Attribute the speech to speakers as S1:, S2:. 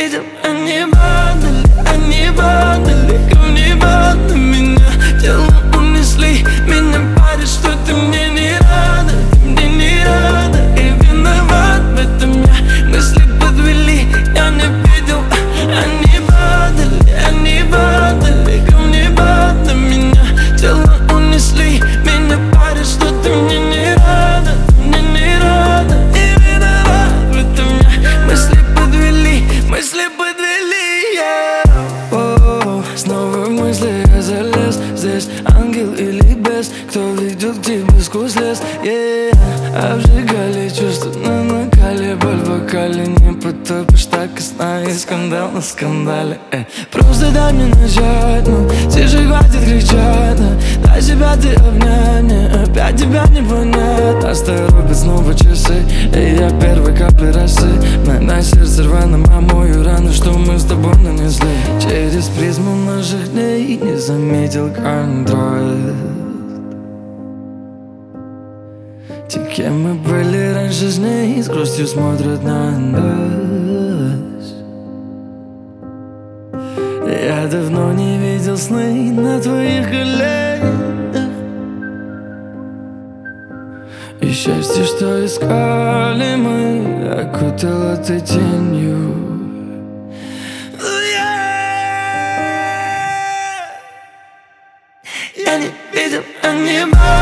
S1: видел, они падали, камни под меня. Тело унесли, меня парит, что ты мне не рада, ты мне не рада. И виноват в этом я, мысли подвели, я не видел. Они падали, камни под меня. Тело унесли, меня парит, что ты мне не рада, ты мне не рада. И виноват в этом я, мысли подвели, yeah. Снова в мысли я залез. Здесь ангел или бес, кто ведет к тебе сквозь лес, yeah. Обжигали чувства на накале, боль в вокале. Не потопишь так и сна, и скандал на скандале, Просто дай мне начать, ну, тише хватит кричать, дай себя ты обнять, мне опять тебя не понять. Оставят снова часы, и я первой капли росы. На сердце рваном, а мою рану, что мы с тобой нанесли. Через призму наших дней не заметил контроль. Те, кем мы были раньше с ней, с грустью смотрят на нас. Я давно не видел сны на твоих коленях. И счастье, что искали мы, окутало ты тенью. Я не видел, они